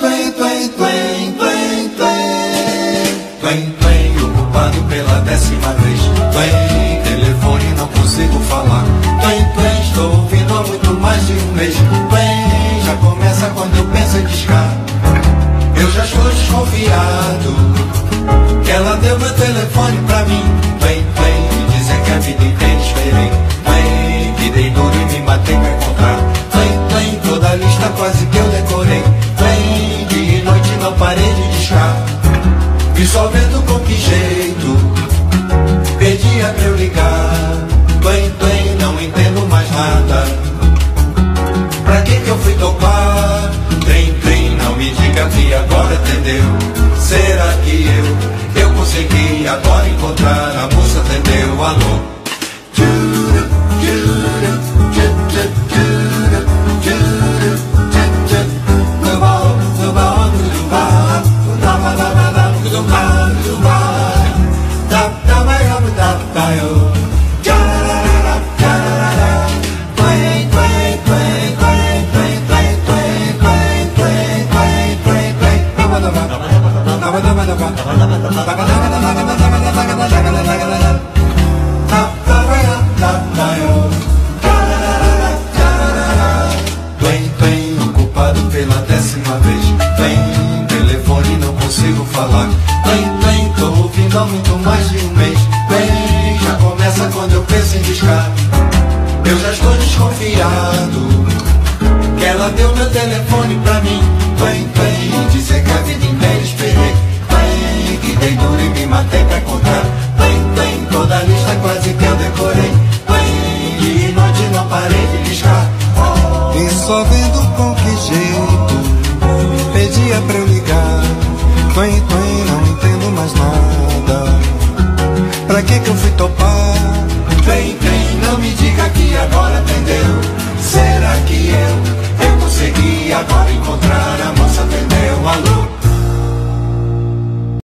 twen, twen, twen, twen, twen. Twen, twen, ocupado pela 10ª vez. Twen, telefone, não consigo falar. Twen, twen, estou ouvindo há muito mais de um mês. Twen, já começa quando eu penso em discar. Eu já estou desconfiado que ela deu meu telefone pra mim. Twen, twen, dizer que a vida inteira esperei. Twen, que dei duro e me matei pra encontrar. Twen, twen, toda a lista quase que eu decorei. Twen, dia e noite não parei de discar. E só vendo com que jeito pedia pra eu ligar. Twen, twen, não entendo mais nada. Pra que eu fui topar? Trem, trem, não me diga que agora atendeu. Será que eu consegui agora encontrar? A moça atendeu, alô. Twen, twen, ocupado pela 10ª vez. Twen, telefone, não consigo falar. Twen, twen, tô ouvindo há muito mais de um mês. Twen, já começa quando eu penso em discar. Eu já estou desconfiado que ela deu meu telefone pra mim. Twen, twen, dizer que a vida inteira esperei. Twen, que dei duro e me matei pra encontrar. Twen, twen, toda a lista quase que eu decorei. Twen, dia e noite não parei de discar. E só vendo com que jeito pedia pra eu ligar. Twen, twen, não entendo mais nada. Pra que